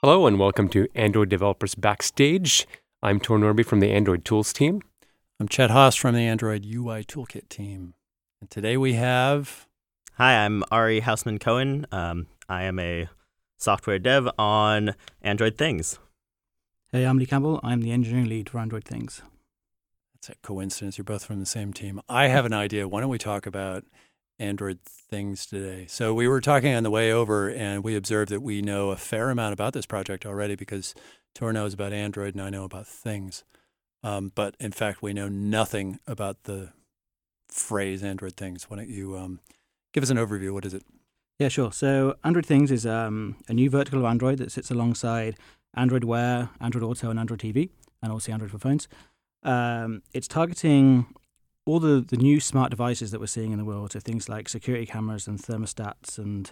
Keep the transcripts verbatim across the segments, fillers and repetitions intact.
Hello and welcome to Android Developers Backstage. I'm Tor Norby from the Android Tools team. I'm Chet Haas from the Android U I Toolkit team. And today we have... Hi, I'm Ari Hausman-Cohen. Um, I am a software dev on Android Things. Hey, I'm Lee Campbell. I'm the engineering lead for Android Things. That's a coincidence. You're both from the same team. I have an idea. Why don't we talk about Android Things today? So we were talking on the way over, and we observed that we know a fair amount about this project already because Tor knows about Android and I know about Things. Um, but in fact, we know nothing about the phrase Android Things. Why don't you um, give us an overview? What is it? Yeah, sure. So Android Things is um, a new vertical of Android that sits alongside Android Wear, Android Auto, and Android T V, and also Android for phones. Um, it's targeting all the, the new smart devices that we're seeing in the world, so things like security cameras and thermostats and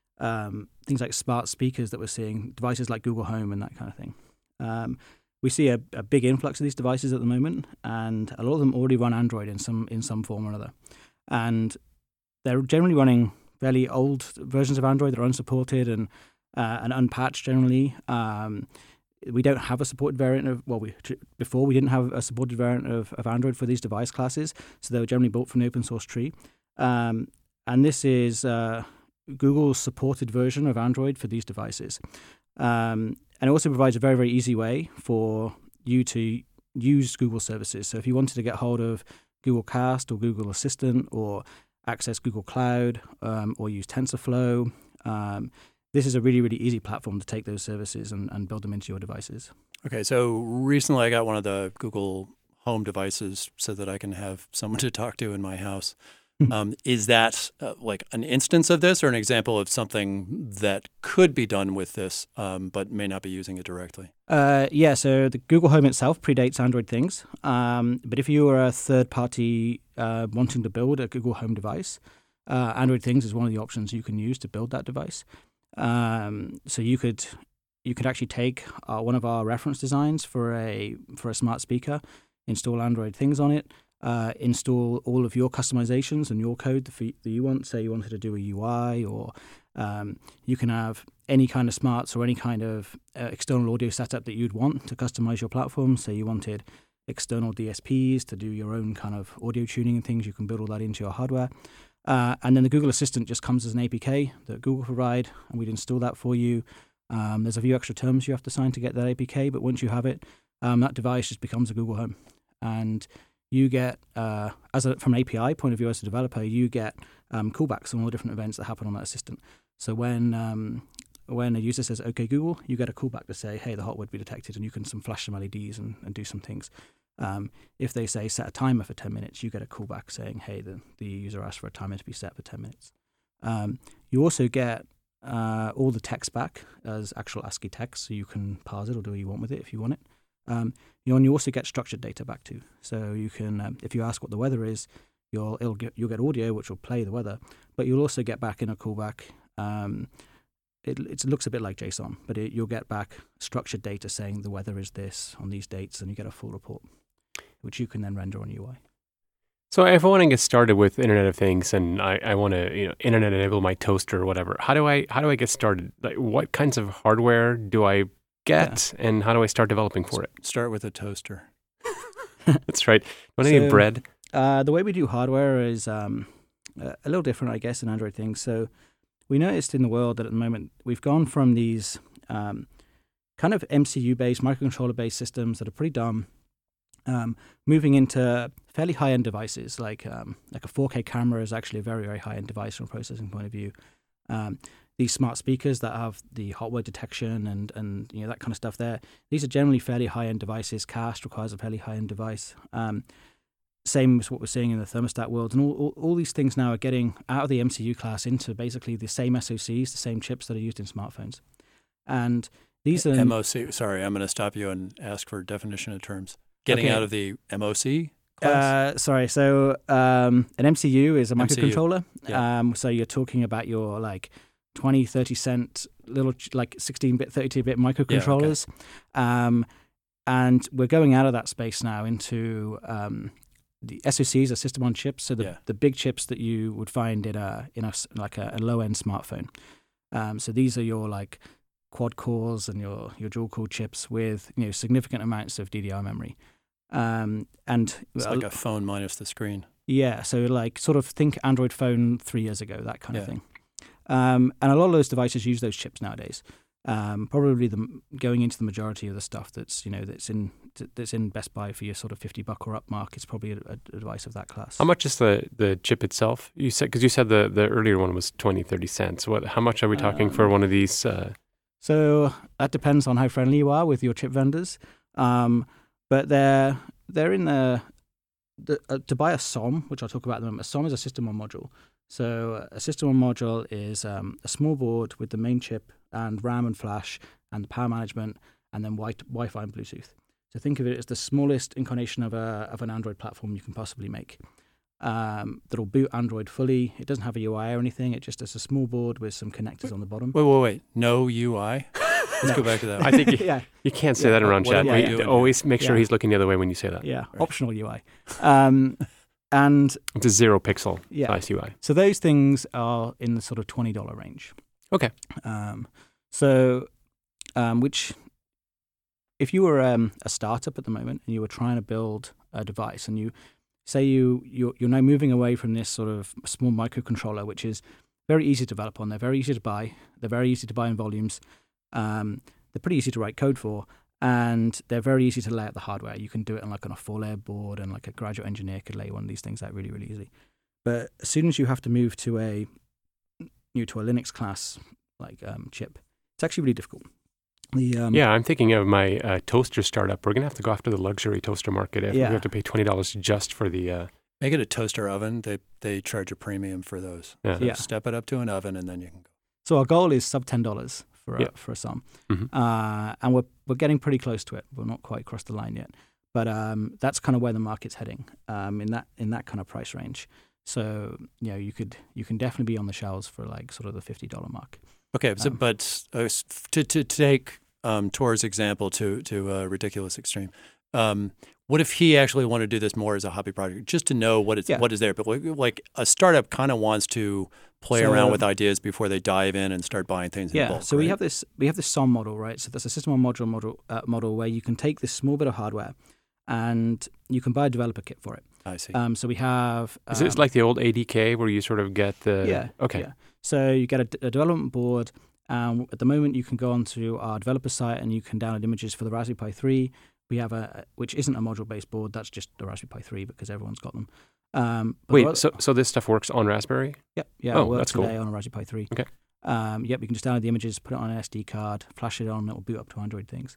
um, things like smart speakers that we're seeing, devices like Google Home and that kind of thing. Um, we see a, a big influx of these devices at the moment, and a lot of them already run Android in some in some form or another. And they're generally running fairly old versions of Android that are unsupported and uh, and unpatched generally. Um, we don't have a supported variant of, well, we, before we didn't have a supported variant of, of Android for these device classes, so they were generally built from the open source tree. Um, and this is uh, Google's supported version of Android for these devices. Um, and it also provides a very, very easy way for you to use Google services. So if you wanted to get hold of Google Cast or Google Assistant or access Google Cloud um, or use TensorFlow, um, this is a really, really easy platform to take those services and, and build them into your devices. Okay, so recently I got one of the Google Home devices so that I can have someone to talk to in my house. Um, is that uh, like an instance of this or an example of something that could be done with this um, but may not be using it directly? Uh, yeah, so the Google Home itself predates Android Things. Um, but if you are a third party uh, wanting to build a Google Home device, uh, Android Things is one of the options you can use to build that device. Um, so you could you could actually take uh, one of our reference designs for a for a smart speaker, install Android Things on it, uh, install all of your customizations and your code that you want. Say you wanted to do a U I, or um, you can have any kind of smarts or any kind of uh, external audio setup that you'd want to customize your platform. Say you wanted external D S Ps to do your own kind of audio tuning and things. You can build all that into your hardware. Uh, and then the Google Assistant just comes as an A P K that Google provide, and we'd install that for you. Um, there's a few extra terms you have to sign to get that A P K, but once you have it, um, that device just becomes a Google Home. And you get, uh, as a, from an A P I point of view as a developer, you get um, callbacks on all the different events that happen on that assistant. So when um, when a user says, OK, Google, you get a callback to say, hey, the hot word be detected, and you can some flash some L E Ds and, and do some things. Um, if they say set a timer for ten minutes, you get a callback saying, hey, the, the user asked for a timer to be set for ten minutes. Um, you also get uh, all the text back as actual ASCII text, so you can parse it or do what you want with it if you want it. Um, you, and you also get structured data back too. So you can, um, if you ask what the weather is, you'll it'll get, you'll get audio which will play the weather, but you'll also get back in a callback. Um, it, it looks a bit like JSON, but it, you'll get back structured data saying the weather is this on these dates, and you get a full report, which you can then render on U I. So if I want to get started with Internet of Things and I, I want to, you know, internet enable my toaster or whatever, how do I how do I get started? Like, what kinds of hardware do I get, yeah. and how do I start developing for it? Start with a toaster. That's right. Do I need so, bread? Uh, the way we do hardware is um, a little different, I guess, in Android Things. So we noticed in the world that at the moment we've gone from these um, kind of M C U-based, microcontroller-based systems that are pretty dumb, Um, moving into fairly high-end devices, like um, like a four K camera is actually a very, very high-end device from a processing point of view. Um, these smart speakers that have the hot word detection and and you know that kind of stuff there, these are generally fairly high-end devices. Cast requires a fairly high-end device. Um, same as what we're seeing in the thermostat world. And all, all, all these things now are getting out of the M C U class into basically the same S O Cs, the same chips that are used in smartphones. And these are... M O C, sorry, I'm going to stop you and ask for a definition of terms. Getting okay. out of the M O C class? Uh, sorry, so um, an M C U is a M C U. microcontroller. Yeah. Um, so you're talking about your like twenty, thirty cent little like sixteen-bit, thirty-two bit microcontrollers. Yeah, okay. um, and we're going out of that space now into um, the S O Cs, are system on chips. So the, yeah. the big chips that you would find in a in a like a, a low-end smartphone. Um, so these are your like quad cores and your your dual core chips with you know significant amounts of D D R memory. Um, and It's uh, like a phone minus the screen. yeah, so like sort of think Android phone three years ago, that kind Yeah. of thing. Um, and a lot of those devices use those chips nowadays. Um, probably the going into the majority of the stuff that's you know that's in that's in Best Buy for your sort of fifty buck or up mark is probably a, a device of that class. How much is the, the chip itself? You said because you said the, the earlier one was twenty, thirty cents. What? How much are we talking for Um, one of these? Uh, So that depends on how friendly you are with your chip vendors. Um, but they're they're in the, the uh, to buy a S O M, which I'll talk about in a moment. A S O M is a system on module. So uh, a system on module is um, a small board with the main chip and RAM and flash and the power management and then wi- Wi-Fi and Bluetooth. So think of it as the smallest incarnation of a of an Android platform you can possibly make. Um, that'll boot Android fully. It doesn't have a U I or anything. It just is a small board with some connectors on the bottom. Wait, wait, wait. No U I? Let's go back to that. I think you, yeah, you can't say Yeah, that around what chat. am I We doing always make sure Yeah. he's looking the other way when you say that. yeah, Right. optional U I. Um, and It's a zero pixel yeah, size U I. so those things are in the sort of twenty dollars range. Okay. Um, so, um, which, if you were um, a startup at the moment and you were trying to build a device, and you say you you're, you're now moving away from this sort of small microcontroller, which is very easy to develop on, they're very easy to buy, they're very easy to buy in volumes, um, they're pretty easy to write code for, and they're very easy to lay out the hardware. You can do it on like on a four-layer board, and like a graduate engineer could lay one of these things out really, really easily. But as soon as you have to move to a you know, to a Linux class like um, chip, it's actually really difficult. The um, Yeah, I'm thinking of my uh, toaster startup. We're going to have to go after the luxury toaster market. If Yeah. we have to pay twenty dollars just for the... Uh, Make it a toaster oven. They they charge a premium for those. yeah. So Yeah. Step it up to an oven and then you can go. So our goal is sub ten dollars for a, Yeah. for a S O M, Mhm. uh, and we're we're getting pretty close to it. We're not quite across the line yet, but um, that's kind of where the market's heading um, in that in that kind of price range. So you know you could you can definitely be on the shelves for like sort of the fifty dollar mark. Okay, so, Um, but uh, s- to, to take um, Tor's example to, to a ridiculous extreme, um, what if he actually wanted to do this more as a hobby project, just to know what it's Yeah. what is there? But like, like a startup kind of wants to play So- around with ideas before they dive in and start buying things in Yeah, bulk. so we right? have this we have this S O M model, right? So there's a system on module model uh, model where you can take this small bit of hardware and you can buy a developer kit for it. I see. Um, so we have Is it um, like the old A D K where you sort of get the... Yeah. Okay. Yeah. So you get a, d- a development board. Um, at the moment, you can go onto our developer site and you can download images for the Raspberry Pi three. We have a, which isn't a module-based board. That's just the Raspberry Pi three because everyone's got them. Um, but Wait, what- so so this stuff works on Raspberry? Yep. Yeah. Oh, it works that's cool. today on a Raspberry Pi three. Okay. Um, yep. You can just download the images, put it on an S D card, flash it on, and it will boot up to Android things.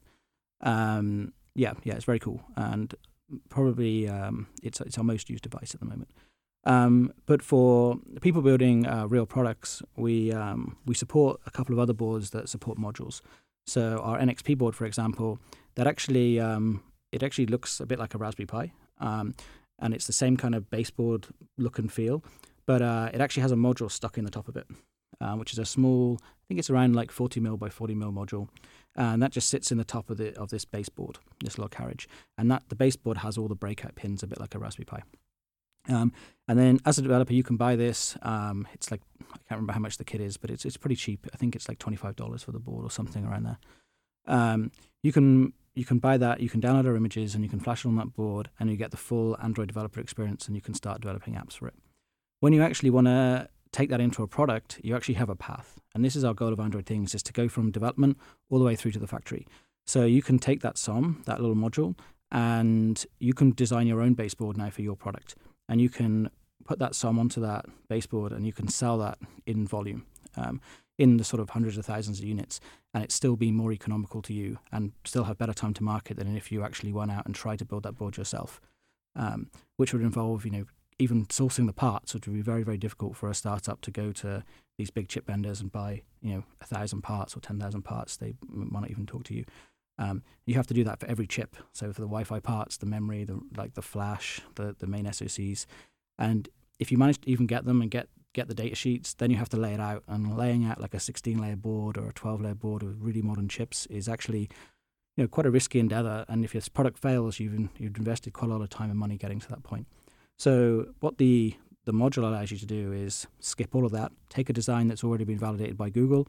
Um, yeah. Yeah. It's very cool, and probably um, it's it's our most used device at the moment. Um, but for people building uh, real products, we um, we support a couple of other boards that support modules. So our N X P board, for example, that actually um, it actually looks a bit like a Raspberry Pi, um, and it's the same kind of baseboard look and feel, but uh, it actually has a module stuck in the top of it, uh, which is a small, I think it's around like forty mil by forty mil module, and that just sits in the top of the of this baseboard, this little carriage, and that the baseboard has all the breakout pins, a bit like a Raspberry Pi. Um, and then as a developer, you can buy this. Um, it's like, I can't remember how much the kit is, but it's it's pretty cheap. I think it's like twenty-five dollars for the board or something around there. Um, you can you can buy that, you can download our images, and you can flash it on that board, and you get the full Android developer experience, and you can start developing apps for it. When you actually want to take that into a product, you actually have a path. And this is our goal of Android Things, is to go from development all the way through to the factory. So you can take that S O M, that little module, and you can design your own baseboard now for your product. And you can put that S O M onto that baseboard and you can sell that in volume, um, in the sort of hundreds of thousands of units, and it still be more economical to you and still have better time to market than if you actually went out and tried to build that board yourself, um, which would involve, you know, even sourcing the parts, which would be very, very difficult for a startup to go to these big chip vendors and buy, you know, a thousand parts or ten thousand parts. They might not even talk to you. Um, you have to do that for every chip. So for the Wi-Fi parts, the memory, the like the flash, the, the main S O Cs. And if you manage to even get them and get, get the data sheets, then you have to lay it out. And laying out like a sixteen-layer board or a twelve-layer board with really modern chips is actually, you know, quite a risky endeavor. And if your product fails, you've in, you've invested quite a lot of time and money getting to that point. So what the the module allows you to do is skip all of that, take a design that's already been validated by Google,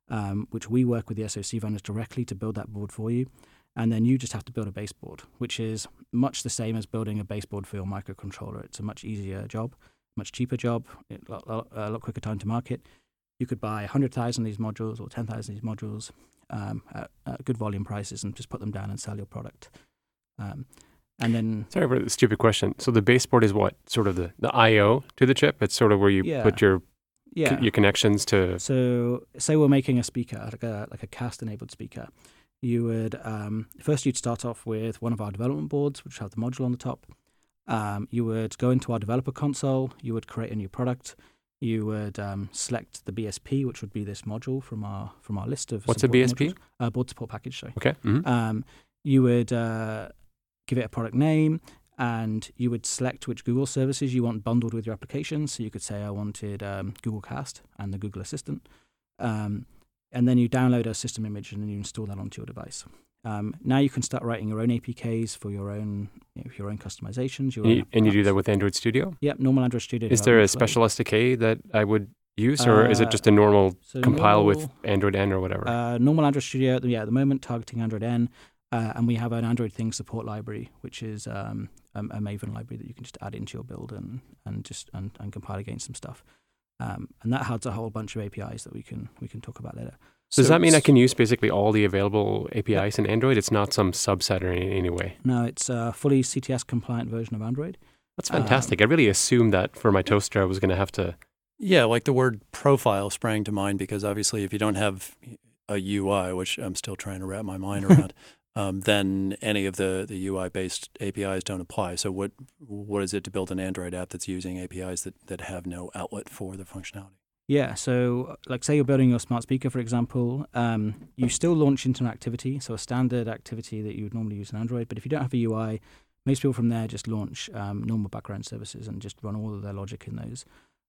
um, which we work with the S O C vendors directly to build that board for you. And then you just have to build a baseboard, which is much the same as building a baseboard for your microcontroller. It's a much easier job, much cheaper job, a lot, a lot quicker time to market. You could buy one hundred thousand of these modules or ten thousand of these modules um, at, at good volume prices and just put them down and sell your product. Um, and then... Sorry for the stupid question. So the baseboard is what? Sort of the, the I O to the chip? It's sort of where you yeah. put your yeah. c- your connections to... So say we're making a speaker, like a, like a cast-enabled speaker. You would, um, first you'd start off with one of our development boards, which have the module on the top. Um, you would go into our developer console. You would create a new product. You would um, select the B S P, which would be this module from our from our list of. What's a B S P? Uh, board support package. Sorry. Okay. Mm-hmm. Um, you would uh, give it a product name, and you would select which Google services you want bundled with your application. So you could say I wanted um, Google Cast and the Google Assistant, um, and then you download a system image and then you install that onto your device. Um, now you can start writing your own A P Ks for your own, you know, your own customizations. Your And, own you, and you do that with Android Studio? Yep, normal Android Studio. Is there a development special S D K that I would use, or Uh, is it just a normal so compile with normal- Android N or whatever? Uh, normal Android Studio, yeah, at the moment targeting Android N, uh, and we have an Android Things support library, which is um, a, a Maven library that you can just add into your build and and just and, and compile against some stuff. Um, and that has a whole bunch of A P Is that we can we can talk about later. Does So that mean I s- can use basically all the available A P Is in Android? It's not some subset or any, any way. No, it's a fully C T S compliant version of Android. That's Um, fantastic. I really assumed that for my toaster I was going to have to... Yeah, like the word profile sprang to mind because obviously if you don't have a U I, which I'm still trying to wrap my mind around, um, then any of the, the U I-based A P Is don't apply. So what what is it to build an Android app that's using A P Is that, that have no outlet for the functionality? Yeah, so like say you're building your smart speaker, for example, um, you still launch into an activity, so a standard activity that you would normally use in Android. But if you don't have a U I, most people from there just launch um, normal background services and just run all of their logic in those.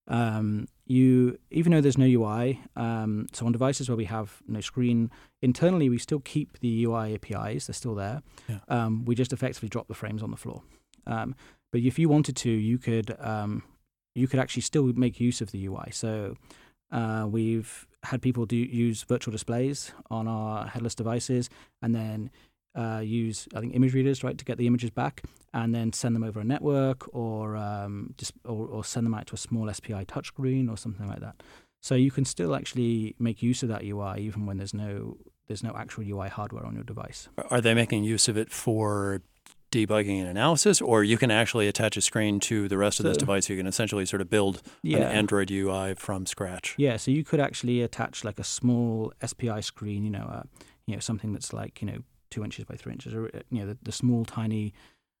Um, you, even though there's no U I, um, so on devices where we have no screen, internally we still keep the U I A P Is, they're still there. Yeah. Um, we just effectively drop the frames on the floor. Um, but if you wanted to, you could um, you could actually still make use of the U I. So uh, we've had people do use virtual displays on our headless devices and then uh, use, I think, image readers, right, to get the images back and then send them over a network or um, just or, or send them out to a small S P I touchscreen or something like that. So you can still actually make use of that U I even when there's no there's no actual U I hardware on your device. Are they making use of it for debugging and analysis, or you can actually attach a screen to the rest of this So- device? You can essentially sort of build Yeah. an Android U I from scratch. Yeah, so you could actually attach like a small S P I screen, you know, uh, you know, something that's like, you know, two inches by three inches, or uh, you know, the, the small, tiny,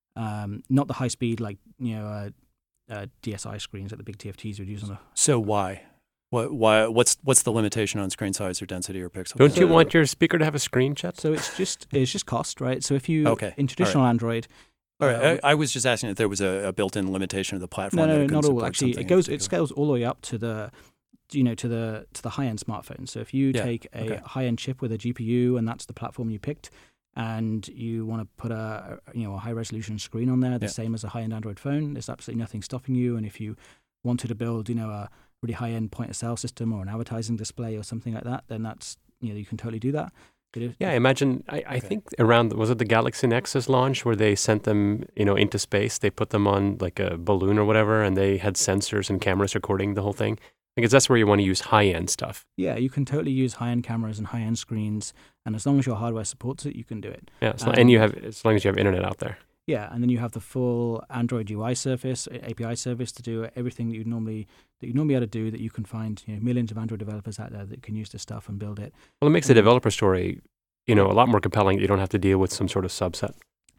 um, not the high speed like you know, uh, uh, D S I screens that the big T F Ts would use on the. So why? What? Why? What's what's the limitation on screen size or density or pixel? Don't count? you So- want your speaker to have a screen, Chet? So it's just it's just cost, right? So if you Okay, in traditional Android, All uh, right, I, I was just asking if there was a, a built-in limitation of the platform. no, that no, it couldn't not all. support Actually, something it in goes it particular. scales all the way up to the, you know, to the to the high end smartphone. So if you Yeah, take a okay. high end chip with a G P U and that's the platform you picked, and you want to put a you know a high resolution screen on there, the Yeah. same as a high end Android phone, there's absolutely nothing stopping you. And if you wanted to build, you know, a really high end point of sale system or an advertising display or something like that, then that's you know you can totally do that. But if, Yeah, imagine, I, I Okay. think around, was it the Galaxy Nexus launch where they sent them, you know, into space? They put them on like a balloon or whatever, and they had sensors and cameras recording the whole thing. Because that's where you want to use high-end stuff. yeah, you can totally use high end cameras and high end screens, and as long as your hardware supports it, you can do it. Yeah, so, Um, and you have, as long as you have internet out there. Yeah, and then you have the full Android U I service, A P I service to do everything that you normally that you normally able to do. That you can find you know, millions of Android developers out there that can use this stuff and build it. Well, it makes the Um, developer story, you know, a lot more compelling. You don't have to deal with some sort of subset.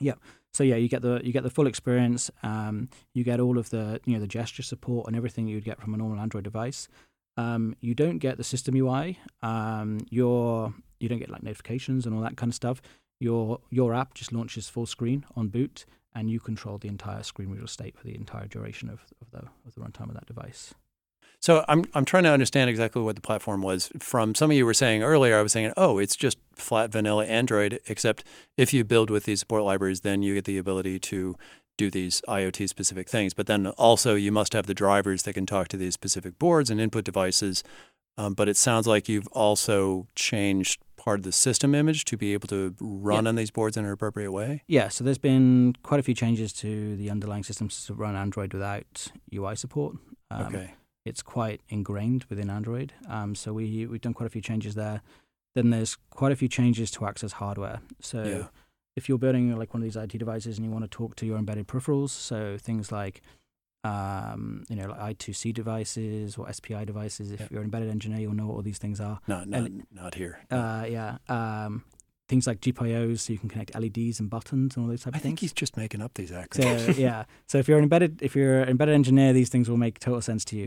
So yeah, you get the you get the full experience. Um, you get all of the you know the gesture support and everything you'd get from a normal Android device. Um, you don't get the system U I. Um, your you don't get like notifications and all that kind of stuff. Your your app just launches full screen on boot, and you control the entire screen reader state for the entire duration of, of the of the runtime of that device. So I'm I'm trying to understand exactly what the platform was. From some of you were saying earlier, I was saying, oh, it's just flat vanilla Android, except if you build with these support libraries, then you get the ability to do these IoT specific things. But then also you must have the drivers that can talk to these specific boards and input devices. Um, but it sounds like you've also changed part of the system image to be able to run Yeah. on these boards in an appropriate way. Yeah, so there's been quite a few changes to the underlying systems to run Android without U I support. Um, Okay. It's quite ingrained within Android. Um, so we, we've done quite a few changes there. Then there's quite a few changes to access hardware. So Yeah. if you're building like one of these I T devices and you want to talk to your embedded peripherals, so things like um, you know, like I two C devices or S P I devices, if Yeah. you're an embedded engineer, you'll know what all these things are. Not not And- not here. Uh, yeah. Um, things like G P I Os, so you can connect L E Ds and buttons and all those type I of think things. he's just making up these acronyms. So yeah, so if you're an embedded, if you're an embedded engineer, these things will make total sense to you.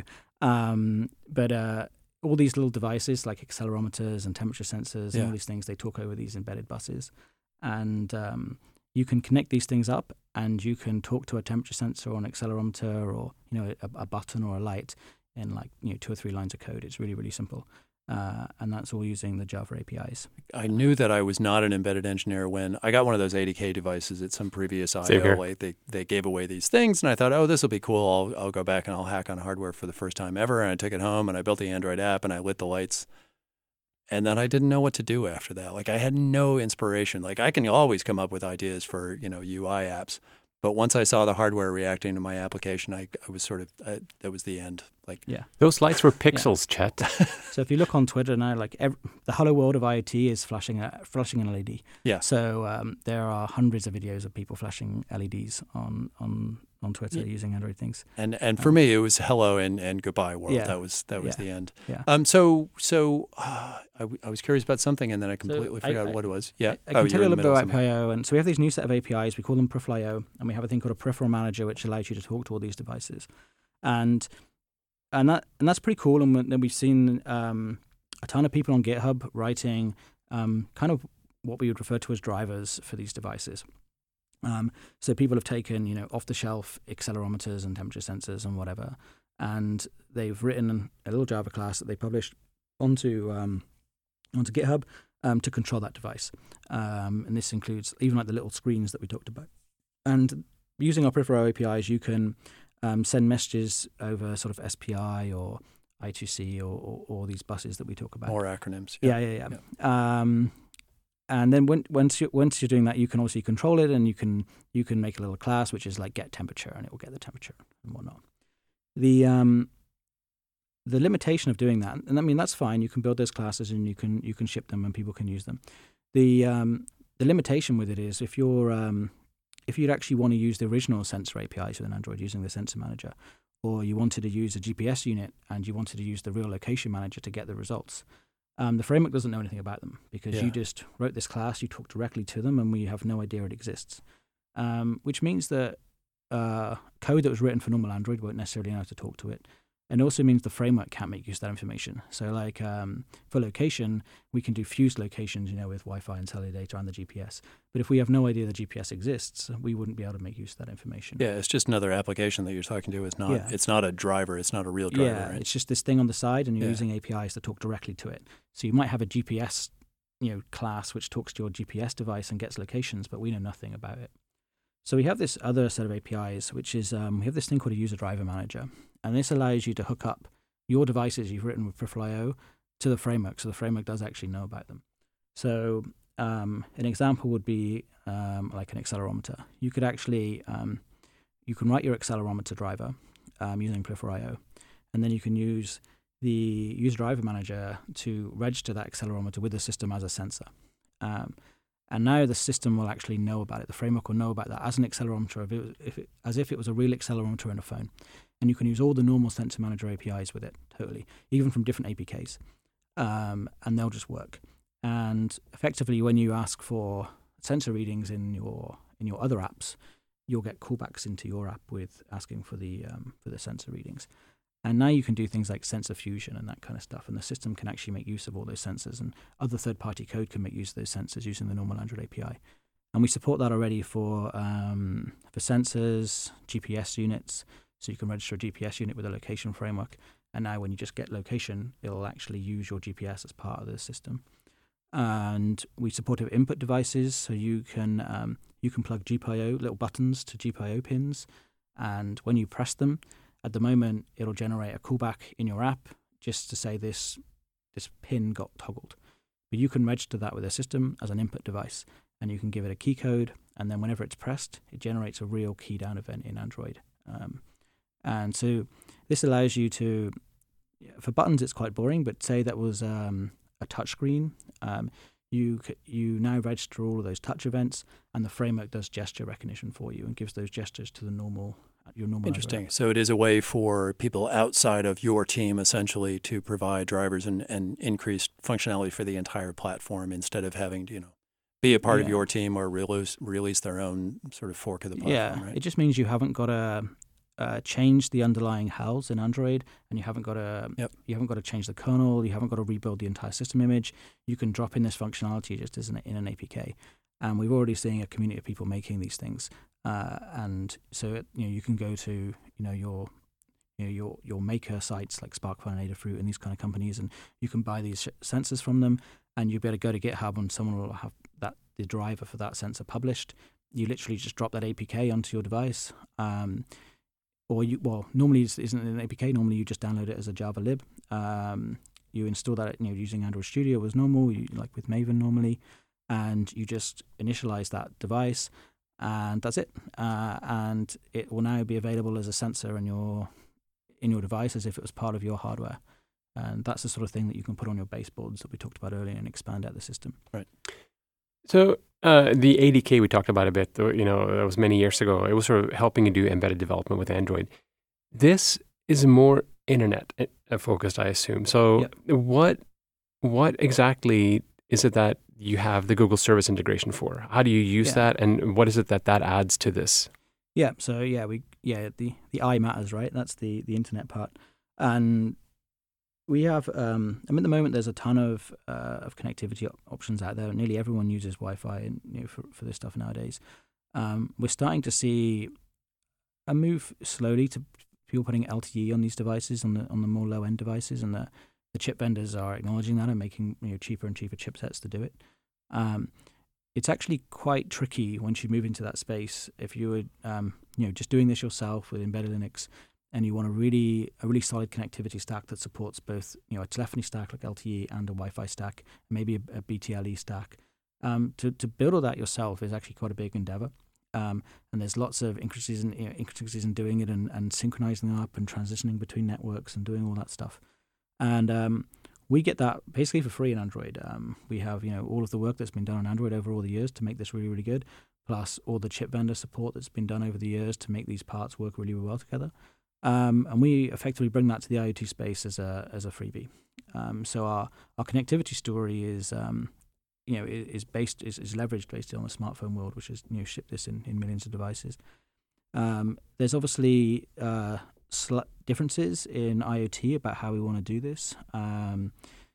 Um, but uh, all these little devices like accelerometers and temperature sensors and Yeah. all these things, they talk over these embedded buses, and um, you can connect these things up, and you can talk to a temperature sensor or an accelerometer or you know a, a button or a light in like you know two or three lines of code. It's really really simple. Uh, and that's all using the Java A P Is. I knew that I was not an embedded engineer when I got one of those eighty K devices at some previous I Same here. O. Like they, they gave away these things, and I thought, oh, this will be cool. I'll, I'll go back and I'll hack on hardware for the first time ever. And I took it home and I built the Android app and I lit the lights. And then I didn't know what to do after that. Like I had no inspiration. Like I can always come up with ideas for, you know, U I apps. But once I saw the hardware reacting to my application, I, I was sort of, uh, that was the end. Like, Those lights were pixels, Chet. So if you look on Twitter now, like every, the hello world of IoT is flashing a, flashing an L E D. Yeah. So um, there are hundreds of videos of people flashing L E Ds on on, on Twitter Yeah. using Android things. And and for me, it was hello and, and goodbye world. Yeah. That was that was Yeah. the end. Yeah. Um. So so uh, I, w- I was curious about something, and then I completely I- forgot I- what it was. Yeah. I, I oh, can tell you're you a in the little bit middle about of I P O. And so we have these new set of A P Is. We call them Peripheral I O, and we have a thing called a Peripheral Manager, which allows you to talk to all these devices. And and that and that's pretty cool. And then we've seen um, a ton of people on GitHub writing um, kind of what we would refer to as drivers for these devices. Um, so people have taken, you know, off-the-shelf accelerometers and temperature sensors and whatever, and they've written a little Java class that they published onto um, onto GitHub um, to control that device. Um, and this includes even like the little screens that we talked about. And using our Peripheral A P Is, you can um, send messages over sort of S P I or I two C or, or, or these buses that we talk about. More acronyms. Yeah, yeah, yeah. Um, and then when, once you once you're doing that, you can also control it, and you can you can make a little class which is like get temperature, and it will get the temperature and whatnot. The um, the limitation of doing that, and I mean that's fine. You can build those classes and you can you can ship them and people can use them. The um, the limitation with it is if you're um, if you'd actually want to use the original sensor A P Is within Android using the sensor manager, or you wanted to use a G P S unit and you wanted to use the real location manager to get the results. Um, the framework doesn't know anything about them because Yeah. you just wrote this class, you talk directly to them, and we have no idea it exists. Um, which means that uh, code that was written for normal Android won't necessarily know how to talk to it. And it also means the framework can't make use of that information. So like um, for location, we can do fused locations, you know, with Wi-Fi and cellular data and the G P S. But if we have no idea the G P S exists, we wouldn't be able to make use of that information. Yeah, it's just another application that you're talking to. It's not. Yeah. It's not a driver. It's not a real driver. Yeah, right? it's just this thing on the side, and you're Yeah. using A P Is to talk directly to it. So you might have a G P S, you know, class which talks to your G P S device and gets locations, but we know nothing about it. So we have this other set of A P Is, which is um, we have this thing called a user driver manager, and this allows you to hook up your devices you've written with Peripheral I O to the framework, so the framework does actually know about them. So um, an example would be um, like an accelerometer. You could actually um, you can write your accelerometer driver um, using Peripheral I O, and then you can use the user driver manager to register that accelerometer with the system as a sensor. Um, and now the system will actually know about it. The framework will know about that as an accelerometer, if it, if it, as if it was a real accelerometer in a phone. And you can use all the normal sensor manager A P Is with it, totally, even from different A P Ks. Um, and they'll just work. And effectively, when you ask for sensor readings in your in your other apps, you'll get callbacks into your app with asking for the um, for the sensor readings. And now you can do things like sensor fusion and that kind of stuff, and the system can actually make use of all those sensors, and other third-party code can make use of those sensors using the normal Android A P I. And we support that already for um, for sensors, G P S units, so you can register a G P S unit with a location framework, and now when you just get location, it'll actually use your G P S as part of the system. And we support it with input devices, so you can um, you can plug G P I O little buttons to G P I O pins, and when you press them, at the moment it'll generate a callback in your app just to say this this pin got toggled. But you can register that with a system as an input device, and you can give it a key code, and then whenever it's pressed, it generates a real key down event in Android. Um, and so this allows you to, for buttons, it's quite boring, but say that was um, a touch screen. Um, you you now register all of those touch events, and the framework does gesture recognition for you and gives those gestures to the normal your normal. Interesting. So it is a way for people outside of your team essentially to provide drivers and, and increased functionality for the entire platform instead of having to, you know, be a part yeah. of your team or release release their own sort of fork of the platform. Yeah, right? It just means you haven't got to uh, change the underlying H A Ls in Android, and you haven't got to yep. you haven't got to change the kernel. You haven't got to rebuild the entire system image. You can drop in this functionality just as an, in an A P K, and we've already seen a community of people making these things. Uh, and so it, you know you can go to you know your you know your your maker sites like SparkFun and Adafruit and these kind of companies, and you can buy these sh- sensors from them, and you'll be able to go to GitHub and someone will have that the driver for that sensor published. You literally just drop that A P K onto your device, um, or you well normally it isn't an A P K. Normally you just download it as a Java lib. Um, you install that you know using Android Studio as normal, you, like with Maven normally, and you just initialize that device. And that's it. Uh, and it will now be available as a sensor in your in your device as if it was part of your hardware. And that's the sort of thing that you can put on your baseboards that we talked about earlier and expand out the system. Right. So uh, the A D K we talked about a bit, you know, that was many years ago. It was sort of helping you do embedded development with Android. This is more internet focused, I assume. So yep. what what exactly is it that you have the Google Service Integration for? How do you use yeah. that, and what is it that that adds to this? Yeah, so yeah, we yeah the, the I matters, right? That's the, the internet part, and we have. Um, I mean, at the moment, there's a ton of uh, of connectivity op- options out there. Nearly everyone uses Wi-Fi and you know, for for this stuff nowadays. Um, we're starting to see a move slowly to people putting L T E on these devices, on the on the more low end devices, and the the chip vendors are acknowledging that and making you know cheaper and cheaper chipsets to do it. Um, it's actually quite tricky once you move into that space. If you were um, you know just doing this yourself with embedded Linux, and you want a really a really solid connectivity stack that supports both you know a telephony stack like L T E and a Wi-Fi stack, maybe a, a B T L E stack. Um, to to build all that yourself is actually quite a big endeavor. Um, and there's lots of intricacies in, you know, intricacies in doing it and, and synchronizing them up and transitioning between networks and doing all that stuff. And um, we get that basically for free in Android. Um, we have you know all of the work that's been done on Android over all the years to make this really, really good, plus all the chip vendor support that's been done over the years to make these parts work really well together. Um, and we effectively bring that to the IoT space as a as a freebie. Um, so our, our connectivity story is um, you know is based is, is leveraged basically on the smartphone world, which is you know shipped this in, in millions of devices. Um, there's obviously uh, sl- differences in IoT about how we want to do this. Um,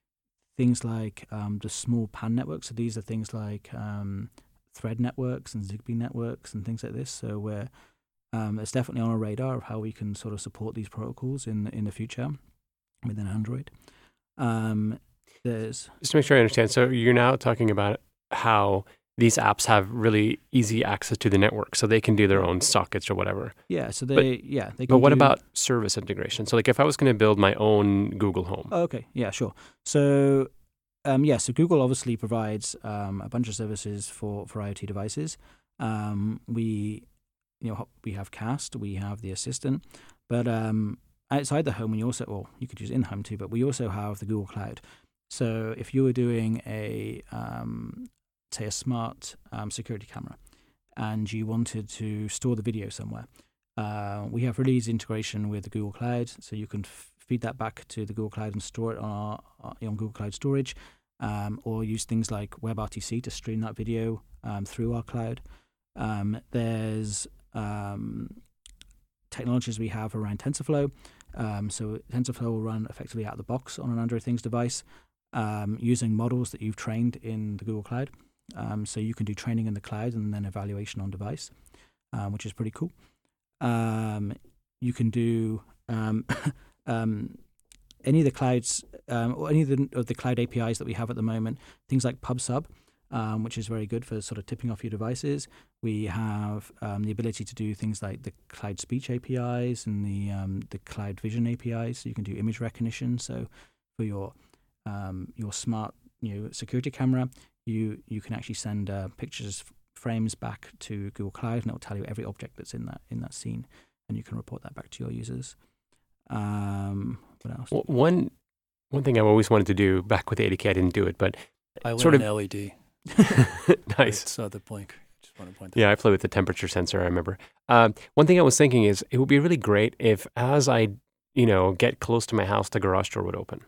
things like um, the small P A N networks. So these are things like um, thread networks and Zigbee networks and things like this. So we're um, it's definitely on our radar of how we can sort of support these protocols in in the future within Android. Um, there's just to make sure I understand. So you're now talking about how these apps have really easy access to the network, so they can do their own sockets or whatever. Yeah, so they but, yeah they. Can but what do, about service integration? So like if I was going to build my own Google Home. Oh, okay, yeah, sure. So um, yeah, so Google obviously provides um, a bunch of services for, for IoT devices. Um, we you know we have Cast, we have the Assistant, but um, outside the home, we also well you could use in home too, but we also have the Google Cloud. So if you were doing a um, say a smart um, security camera, and you wanted to store the video somewhere, uh, we have really easy integration with the Google Cloud, so you can f- feed that back to the Google Cloud and store it on our, on Google Cloud Storage, um, or use things like WebRTC to stream that video um, through our cloud. Um, there's um, technologies we have around TensorFlow. Um, so TensorFlow will run effectively out of the box on an Android Things device um, using models that you've trained in the Google Cloud. Um, so you can do training in the cloud and then evaluation on device, um, which is pretty cool. Um, you can do um, um, any of the clouds um, or any of the, of the cloud A P Is that we have at the moment, things like PubSub, um, which is very good for sort of tipping off your devices. We have um, the ability to do things like the Cloud Speech A P Is and the um, the Cloud Vision A P Is, so you can do image recognition. So for your um, your smart you know, security camera, you you can actually send uh, pictures frames back to Google Cloud, and it'll tell you every object that's in that in that scene, and you can report that back to your users. Um, what else? Well, one one thing I've always wanted to do back with A D K, I didn't do it, but I lit sort an of L E D. nice. I saw the blink. Just want to point that Yeah, I play with the temperature sensor, I remember. Um, one thing I was thinking is it would be really great if as I, you know, get close to my house, the garage door would open.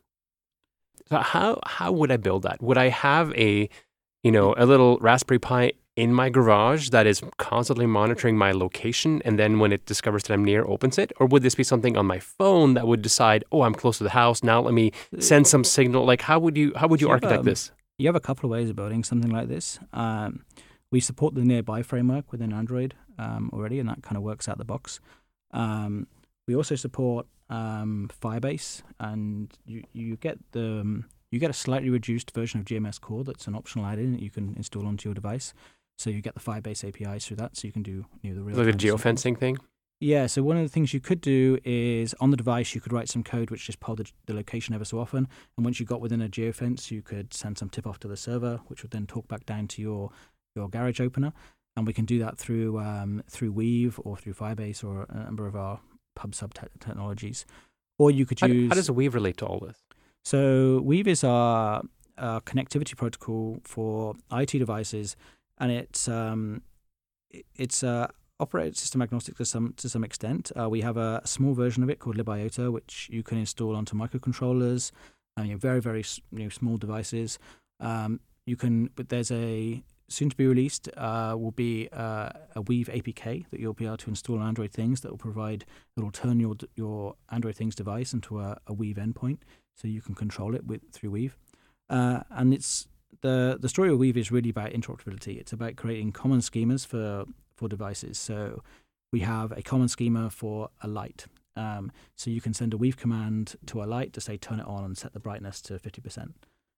So how how would I build that? Would I have a, you know, a little Raspberry Pi in my garage that is constantly monitoring my location, and then when it discovers that I'm near, opens it? Or would this be something on my phone that would decide, oh, I'm close to the house, now let me send some signal? Like, how would you how would you Yeah, architect um, this? You have a couple of ways of building something like this. Um, we support the Nearby framework within Android um, already, and that kind of works out the box. Um, we also support um, Firebase, and you, you get the um, you get a slightly reduced version of G M S Core that's an optional add-in that you can install onto your device. So you get the Firebase A P Is through that, so you can do you know, the real Like the time syncing. geofencing thing? Yeah, so one of the things you could do is on the device you could write some code which just pulled the, the location ever so often, and once you got within a geofence you could send some tip off to the server, which would then talk back down to your your garage opener, and we can do that through um, through Weave or through Firebase or a number of our pub sub te- technologies. Or you could How, use how does Weave relate to all this? so Weave is our, our connectivity protocol for IoT devices, and it's um, it- it's uh, operating system agnostic to some to some extent. Uh, we have a, a small version of it called LibIoTA, which you can install onto microcontrollers, and you know, very very s- you know, small devices. Um, you can, but there's a soon to be released uh, will be uh, a Weave A P K that you'll be able to install on Android Things that will provide that will turn your your Android Things device into a, a Weave endpoint, so you can control it with through Weave. Uh, and it's the the story of Weave is really about interoperability. It's about creating common schemas for for devices. So we have a common schema for a light. Um, so you can send a Weave command to a light to say turn it on and set the brightness to fifty percent.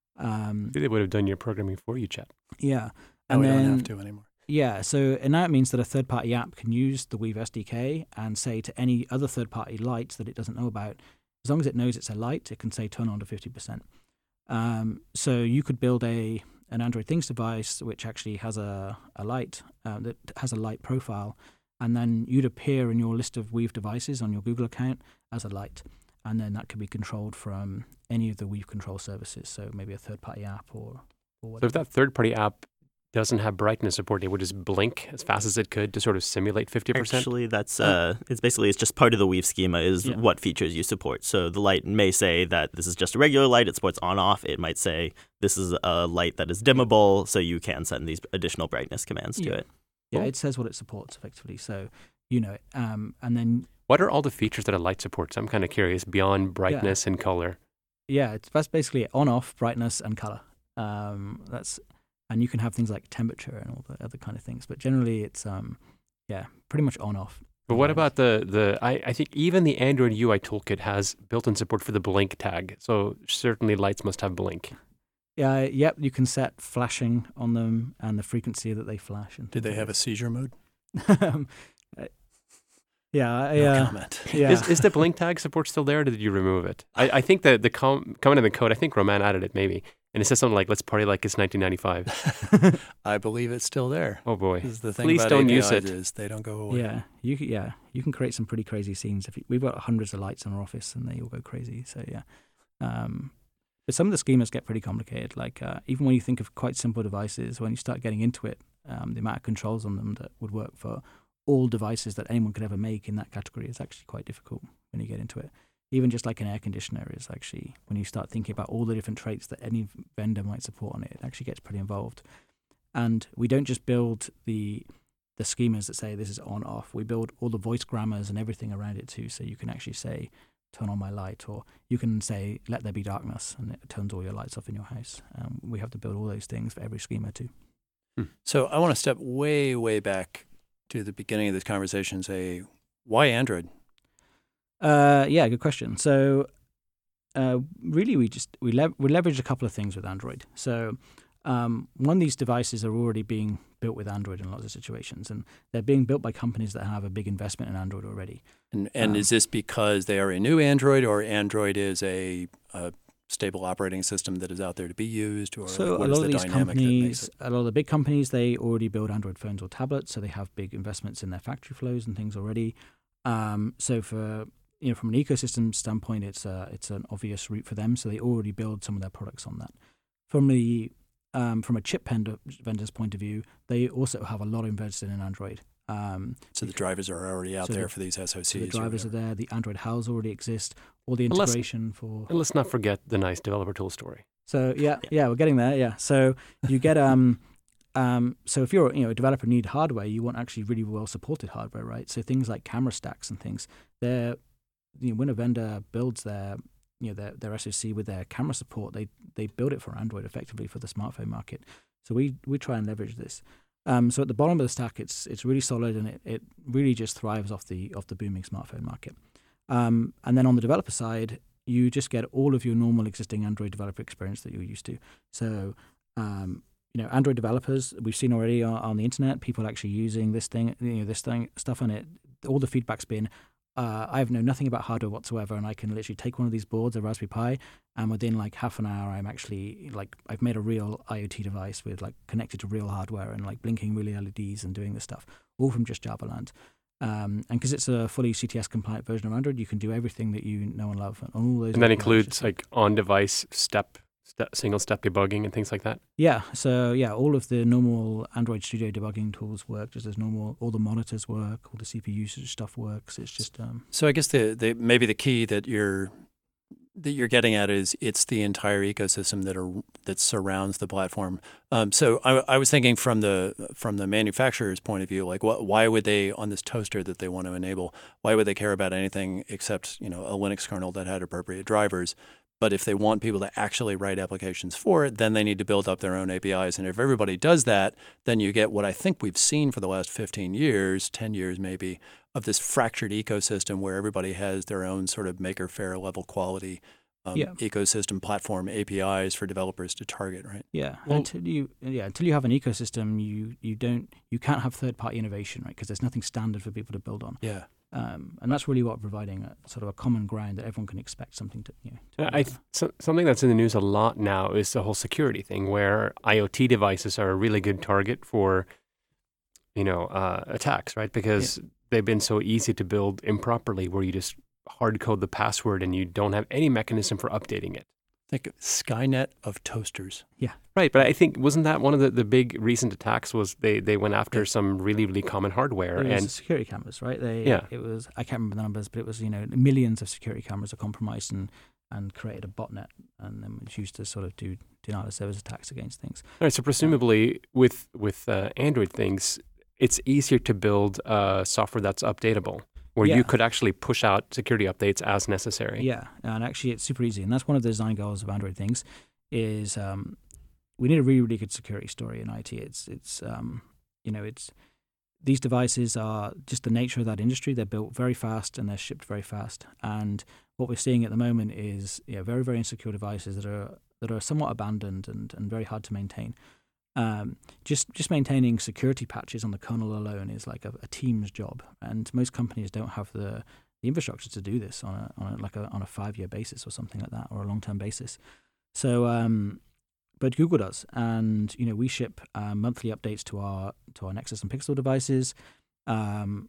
Um, They would have done your programming for you, Chet. yeah. No, And we then, don't have to anymore. Yeah, so and now it means that a third-party app can use the Weave S D K and say to any other third-party lights that it doesn't know about, as long as it knows it's a light, it can say turn on to fifty percent. Um, so you could build a an Android Things device which actually has a, a light uh, that has a light profile, and then you'd appear in your list of Weave devices on your Google account as a light, and then that could be controlled from any of the Weave control services, so maybe a third-party app or, or whatever. So if that third-party app doesn't have brightness support, it would just blink as fast as it could to sort of simulate fifty percent? Actually, that's uh, it's basically it's just part of the Weave schema is Yeah. what features you support. So the light may say that this is just a regular light; it supports on-off. It might say this is a light that is dimmable, so you can send these additional brightness commands to Yeah. it. Yeah, Cool. it says what it supports effectively, so you know it. Um, and then What are all the features that a light supports? I'm kind of curious, beyond brightness and color. yeah, it's that's basically on, off, brightness, and color. Um, that's and you can have things like temperature and all the other kind of things, but generally it's um, yeah, pretty much on, off. But what Yeah. about the, the I, I think even the Android U I toolkit has built-in support for the blink tag. So certainly lights must have blink. Yeah, yep, you can set flashing on them and the frequency that they flash. And Did they have a seizure mode? a? yeah, I, No uh, comment. yeah. Is, is the blink tag support still there, or did you remove it? I, I think that the com- comment in the code, I think Roman added it maybe. And it says something like, let's party like it's nineteen ninety-five. I believe it's still there. Oh boy. This is the thing Please about don't A P use Is it. is they don't go away. Yeah, you c- yeah, you can create some pretty crazy scenes. If you, we've got hundreds of lights in our office, and they all go crazy. So yeah, um, but some of the schemas get pretty complicated. Like uh, even when you think of quite simple devices, when you start getting into it, um, the amount of controls on them that would work for all devices that anyone could ever make in that category is actually quite difficult when you get into it. Even just like an air conditioner is actually, when you start thinking about all the different traits that any vendor might support on it, it actually gets pretty involved. And we don't just build the the schemas that say this is on, off. We build all the voice grammars and everything around it too. So you can actually say, turn on my light, or you can say, let there be darkness, and it turns all your lights off in your house. Um, we have to build all those things for every schema too. So I want to step way, way back to the beginning of this conversation and say, why Android? Uh, yeah, good question. So, uh, really, we just we lev- we leverage a couple of things with Android. So, um, one, these devices are already being built with Android in lots of situations, and they're being built by companies that have a big investment in Android already. And, and Um, is this because they are a new Android, or Android is a, a stable operating system that is out there to be used, or So what a is lot the of these dynamic that makes companies, it? a lot of the big companies, they already build Android phones or tablets, so they have big investments in their factory flows and things already. Um, so for you know, from an ecosystem standpoint, it's a, it's an obvious route for them. So they already build some of their products on that. From the um, from a chip vendor, vendor's point of view, they also have a lot invested in Android. Um, So the drivers are already out so there the- for these S O Cs. so the or drivers are whatever. there. The Android H A Ls already exist. All the Unless- integration for And let's not forget the nice developer tool story. So yeah, yeah, we're getting there. Yeah, so you get um, um, so if you're you know a developer need hardware, you want actually really well supported hardware, right? So things like camera stacks and things, they're you know when a vendor builds their you know their their S O C with their camera support, they they build it for Android effectively for the smartphone market. So we we try and leverage this. Um, so at the bottom of the stack, it's it's really solid and it, it really just thrives off the off the booming smartphone market. Um, and then on the developer side, you just get all of your normal existing Android developer experience that you're used to. So, um, you know, Android developers, we've seen already on, on the internet, people actually using this thing, you know, this thing stuff on it. All the feedback's been, uh, I have know nothing about hardware whatsoever, and I can literally take one of these boards, a Raspberry Pi, and within like half an hour, I'm actually like, I've made a real IoT device with like connected to real hardware and like blinking really L E Ds and doing this stuff, all from just Java land. Um, and because it's a fully C T S compliant version of Android, you can do everything that you know and love. And all those And that other includes applications. like on-device step, step single step debugging and things like that. Yeah, so yeah, all of the normal Android Studio debugging tools work just as normal. All the monitors work, all the C P U usage stuff works. It's just um, So I guess the, the maybe the key that you're that you're getting at is it's the entire ecosystem that are that surrounds the platform. Um, so I, I was thinking from the from the manufacturer's point of view, like what why would they on this toaster that they want to enable? Why would they care about anything except you know a Linux kernel that had appropriate drivers? But if they want people to actually write applications for it, then they need to build up their own A P Is. And if everybody does that, then you get what I think we've seen for the last fifteen years, ten years maybe, of this fractured ecosystem where everybody has their own sort of maker faire level quality um, Yeah. ecosystem platform A P Is for developers to target, right? yeah. Well- until you yeah until you have an ecosystem, you you don't you can't have third party innovation, right? Because there's nothing standard for people to build on. Yeah. Um, and that's really what we're providing a, sort of a common ground that everyone can expect something to you know. To I build on. so, something that's in the news a lot now is the whole security thing, where IoT devices are a really good target for, you know, uh, attacks, right? Because they've been so easy to build improperly, where you just hard code the password and you don't have any mechanism for updating it. Think of Skynet of toasters. Right, but I think wasn't that one of the, the big recent attacks was they, they went after Yeah. some really really common hardware It was and security cameras, right? They, Yeah. It was I can't remember the numbers, but it was you know millions of security cameras are compromised and, and created a botnet, and then was used to sort of do denial of service attacks against things. All right, so presumably with with uh, Android things, it's easier to build uh, software that's updatable, where Yeah. you could actually push out security updates as necessary. Yeah, and actually it's super easy, and that's one of the design goals of Android things. Is um, we need a really really good security story in I T. It's it's um, you know it's these devices are just the nature of that industry. They're built very fast and they're shipped very fast. And what we're seeing at the moment is yeah, very very insecure devices that are that are somewhat abandoned and, and very hard to maintain. Um, just just maintaining security patches on the kernel alone is like a, a team's job, and most companies don't have the, the infrastructure to do this on a on a, like a on a five year basis or something like that, or a long term basis. So, um, but Google does, and you know we ship uh, monthly updates to our to our Nexus and Pixel devices. Um,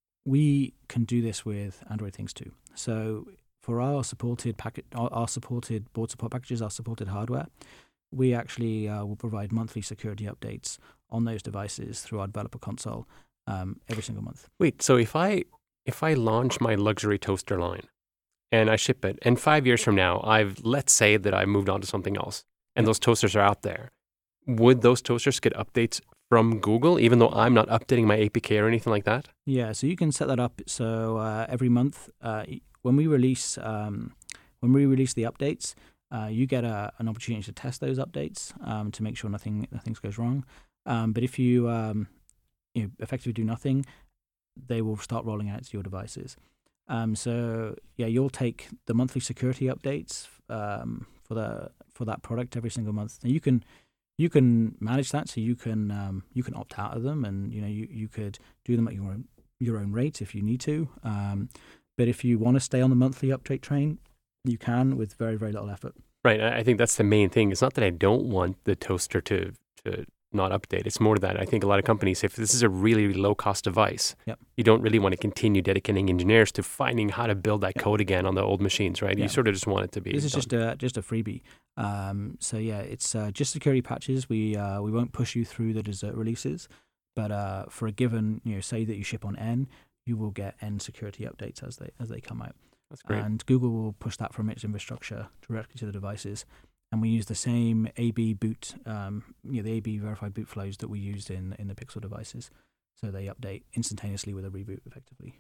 we can do this with Android things too. So for our supported packet, our, our supported board support packages, our supported hardware, we actually uh, will provide monthly security updates on those devices through our developer console um, every single month. Wait, so if I if I launch my luxury toaster line and I ship it, and five years from now, I've let's say that I moved on to something else, and those toasters are out there, would those toasters get updates from Google, even though I'm not updating my A P K or anything like that? Yeah, so you can set that up. So uh, every month, uh, when we release um, when we release the updates, uh, you get a, an opportunity to test those updates um, to make sure nothing nothing goes wrong. Um, but if you um, you know, effectively do nothing, they will start rolling out to your devices. Um, so yeah, you'll take the monthly security updates um, for the for that product every single month, and you can you can manage that. So you can um, you can opt out of them, and you know you, you could do them at your own your own rate if you need to. Um, but if you want to stay on the monthly update train, you can with very very little effort. Right. I I think that's the main thing. It's not that I don't want the toaster to to not update. It's more that I think a lot of companies say if this is a really, really low cost device, Yep. you don't really want to continue dedicating engineers to finding how to build that Yep. code again on the old machines, right? Yeah. You sort of just want it to be. This is done. just a just a freebie. Um, so yeah, it's uh, just security patches. We uh, we won't push you through the dessert releases, but uh, for a given, you know, say that you ship on N, you will get N security updates as they as they come out. That's great. And Google will push that from its infrastructure directly to the devices. And we use the same A B boot, um, you know, the A B verified boot flows that we used in in the Pixel devices. So they update instantaneously with a reboot, effectively.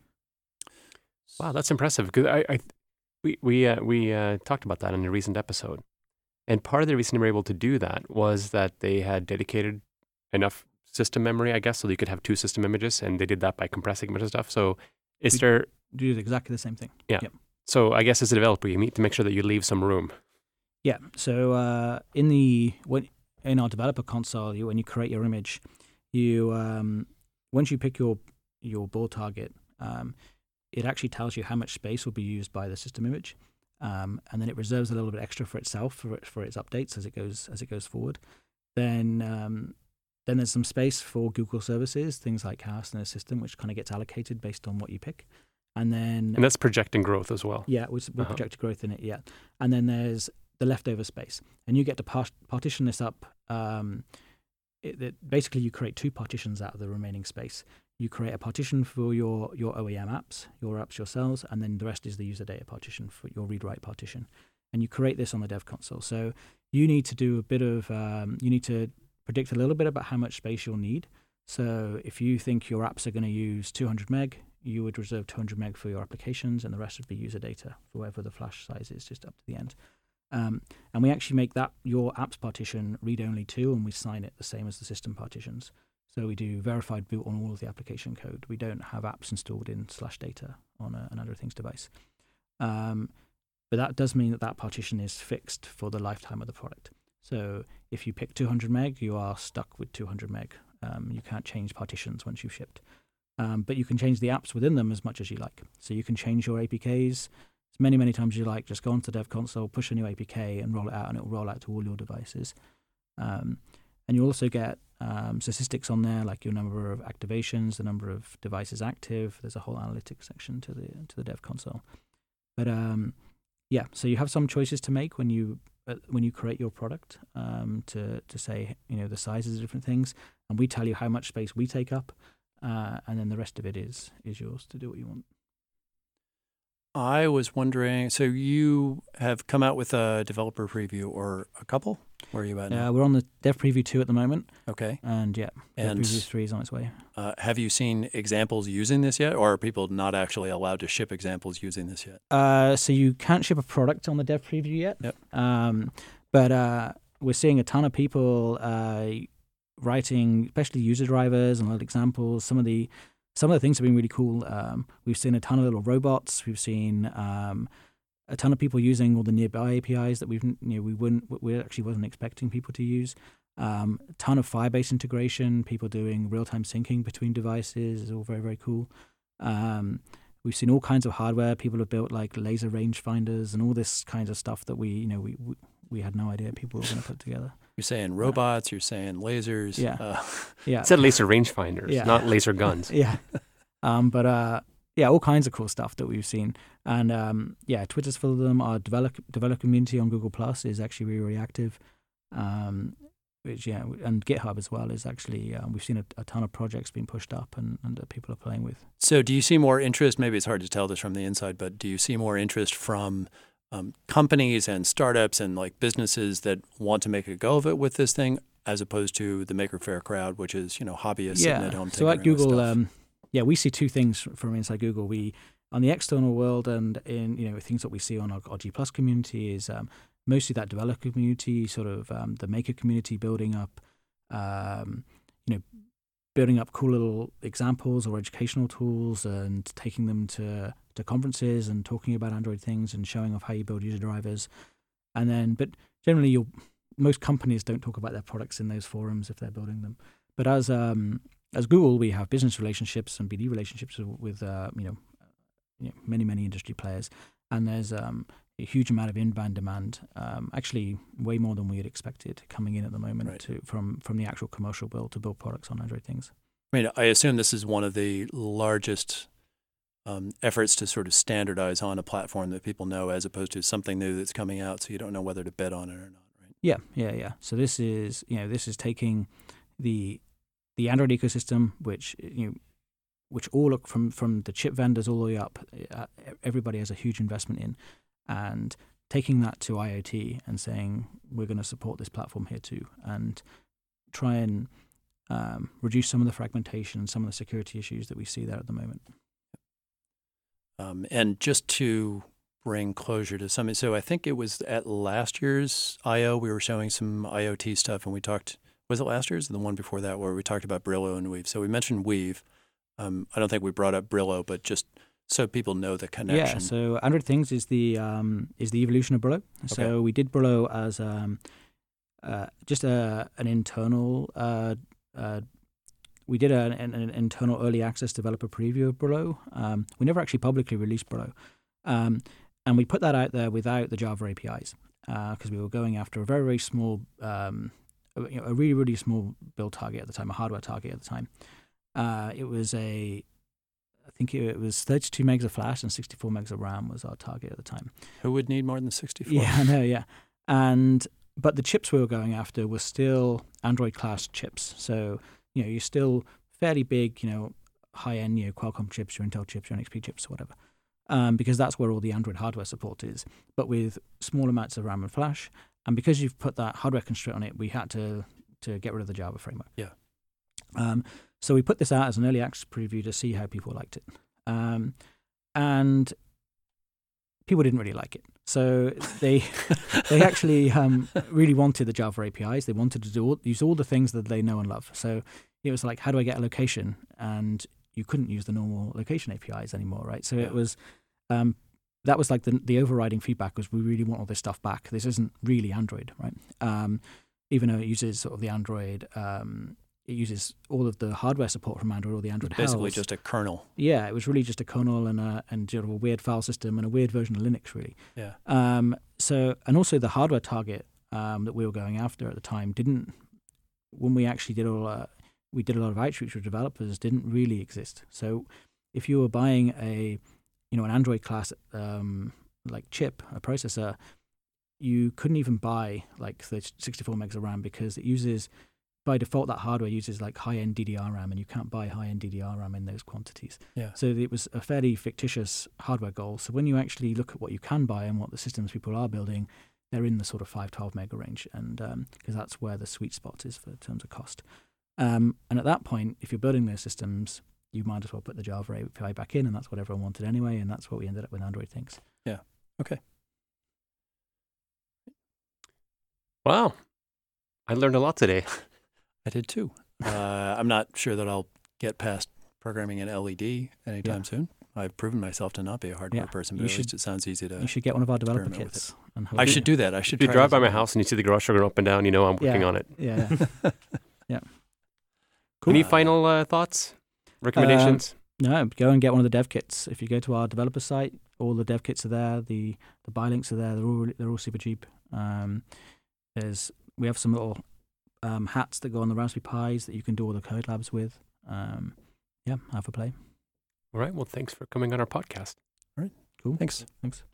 Wow, that's impressive. Because I, I, we we uh, we uh, talked about that in a recent episode, and part of the reason they were able to do that was that they had dedicated enough system memory, I guess, so you could have two system images, and they did that by compressing a bunch of stuff. So, is We- there? Do exactly the same thing. So, I guess as a developer, you need to make sure that you leave some room. Yeah. So uh, in the when in our developer console, you when you create your image, you um, once you pick your your board target, um, it actually tells you how much space will be used by the system image, um, and then it reserves a little bit extra for itself for it, for its updates as it goes as it goes forward. Then um, then there's some space for Google services, things like House and Assistant, which kind of gets allocated based on what you pick. And then And that's projecting growth as well. yeah, with, with Uh-huh. projected growth in it, yeah. And then there's the leftover space, and you get to part- partition this up. Um, it, it, basically, you create two partitions out of the remaining space. You create a partition for your your O E M apps, your apps yourselves, and then the rest is the user data partition for your read-write partition. And you create this on the dev console. So you need to do a bit of um, you need to predict a little bit about how much space you'll need. So if you think your apps are going to use two hundred meg, you would reserve two hundred meg for your applications, and the rest would be user data for whatever the flash size is, just up to the end. Um, and we actually make that your apps partition read-only too, and we sign it the same as the system partitions. So we do verified boot on all of the application code. We don't have apps installed in slash data on a, an Android Things device. Um, but that does mean that that partition is fixed for the lifetime of the product. So if you pick two hundred meg, you are stuck with two hundred meg. Um, you can't change partitions once you've shipped. Um, but you can change the apps within them as much as you like. So you can change your A P Ks as many, many times as you like. Just go onto the dev console, push a new A P K, and roll it out, and it will roll out to all your devices. Um, and you also get um, statistics on there, like your number of activations, the number of devices active. There's a whole analytics section to the to the dev console. But um, yeah, so you have some choices to make when you uh, when you create your product um, to to say, you know, the sizes of different things, and we tell you how much space we take up. Uh, and then the rest of it is is yours to do what you want. I was wondering, so you have come out with a developer preview or a couple? Where are you at now? Uh, we're on the Dev Preview two at the moment, Okay. and yeah, Dev And Preview three is on its way. uh, have you seen examples using this yet, or are people not actually allowed to ship examples using this yet? Uh, so you can't ship a product on the Dev Preview yet, Yep. um, but uh, we're seeing a ton of people uh, writing, especially user drivers and little examples. Some of the some of the things have been really cool. Um, we've seen a ton of little robots. We've seen um, a ton of people using all the nearby A P Is that we've you know we wouldn't we actually wasn't expecting people to use. Um, a ton of Firebase integration. People doing real time syncing between devices is all very very cool. Um, we've seen all kinds of hardware. People have built like laser rangefinders and all this kinds of stuff that we you know we we, we had no idea people were going to put together. You're saying robots, you're saying lasers. Yeah. Uh, Yeah, It said laser rangefinders, Yeah. not laser guns. yeah. Um, but uh, yeah, all kinds of cool stuff that we've seen, and um, yeah, Twitter's full of them. Our develop developer community on Google Plus is actually really, really active. Um, which yeah, and GitHub as well is actually um, we've seen a, a ton of projects being pushed up and, and that people are playing with. so do you see more interest? Maybe it's hard to tell this from the inside, but do you see more interest from um, companies and startups and like businesses that want to make a go of it with this thing, as opposed to the Maker Faire crowd, which is, you know, hobbyists sitting at home So at tinkering with Google, stuff? um, yeah, we see two things from inside Google. We on the external world and in you know things that we see on our, our G Plus community is um, mostly that developer community, sort of um, the maker community building up, um, you know, building up cool little examples or educational tools and taking them to to conferences and talking about Android things and showing off how you build user drivers. And then, but generally, you'll most companies don't talk about their products in those forums if they're building them. But as um, as Google, we have business relationships and B D relationships with uh, you know, you know many many industry players, and there's um, a huge amount of inbound demand, um, actually way more than we had expected coming in at the moment Right. to, from, from the actual commercial build to build products on Android Things. I mean, I assume this is one of the largest um, efforts to sort of standardize on a platform that people know, as opposed to something new that's coming out, so you don't know whether to bet on it or not, right? Yeah, yeah, yeah. So this is, you know, this is taking the the Android ecosystem, which you know, which all look from from the chip vendors all the way up, uh, everybody has a huge investment in, and taking that to IoT and saying we're going to support this platform here too, and try and um, reduce some of the fragmentation and some of the security issues that we see there at the moment. Um, and just to bring closure to something, so I think it was at last year's I O we were showing some IoT stuff, and we talked. Was it last year's or the one before that where we talked about Brillo and Weave? So we mentioned Weave. Um, I don't think we brought up Brillo, but just so people know the connection. Yeah. So Android Things is the um, is the evolution of Brillo. So Okay. we did Brillo as um, uh, just a an internal. Uh, uh, we did a, an, an internal early access developer preview of Brillo. Um, we never actually publicly released Brillo, um, and we put that out there without the Java A P Is because uh, we were going after a very very small. Um, You know, a really, really small build target at the time, a hardware target at the time. Uh, it was a, I think it was thirty-two megs of flash and sixty-four megs of RAM was our target at the time. Who would need more than sixty-four? Yeah, I know, yeah. And but the chips we were going after were still Android class chips. So you know, you're still fairly big, you know, high end, you know, Qualcomm chips, your Intel chips, your N X P chips, whatever. Um, because that's where all the Android hardware support is. But with small amounts of RAM and flash. And because you've put that hardware constraint on it, we had to to get rid of the Java framework. Yeah. Um, so we put this out as an early access preview to see how people liked it. Um, and people didn't really like it. So they they actually um, really wanted the Java A P Is. They wanted to do all, use all the things that they know and love. So it was like, how do I get a location? And you couldn't use the normal location A P Is anymore, right? So Yeah. it was... Um, That was like the the overriding feedback was we really want all this stuff back. This isn't really Android, right? Um, even though it uses sort of the Android, um, it uses all of the hardware support from Android, all the Android Basically hells. just a kernel. Yeah, it was really just a kernel and a and sort of a weird file system and a weird version of Linux, really. Yeah. Um, so and also the hardware target um, that we were going after at the time didn't. When we actually did all, uh, we did a lot of outreach with developers. Didn't really exist. So if you were buying a you know, an Android class um, like chip, a processor, you couldn't even buy like the sixty-four megs of RAM because it uses, by default, that hardware uses like high-end D D R RAM, and you can't buy high-end D D R RAM in those quantities. Yeah. So it was a fairly fictitious hardware goal. So when you actually look at what you can buy and what the systems people are building, they're in the sort of five twelve mega range, and because um, that's where the sweet spot is for in terms of cost. Um, and at that point, if you're building those systems, you might as well put the Java A P I back in, and that's what everyone wanted anyway, and that's what we ended up with Android Things. Yeah. Okay. Wow. I learned a lot today. I did too. Uh, I'm not sure that I'll get past programming in L E D anytime Yeah. soon. I've proven myself to not be a hardware Yeah. person, but You at should- least it sounds easy to. You should get one of our developer experiment with kits. And I should do that. I should If you try drive this by my out. house and you see the garage door going up and down, you know I'm working Yeah. on it. Yeah. yeah. Any Uh, final uh, thoughts? Recommendations? No, go and get one of the dev kits. If you go to our developer site, all the dev kits are there. The the buy links are there. They're all they're all super cheap. Um, there's we have some little um, hats that go on the Raspberry Pis that you can do all the code labs with. Um, yeah, have a play. All right. Well, thanks for coming on our podcast. Cool. Thanks. Thanks.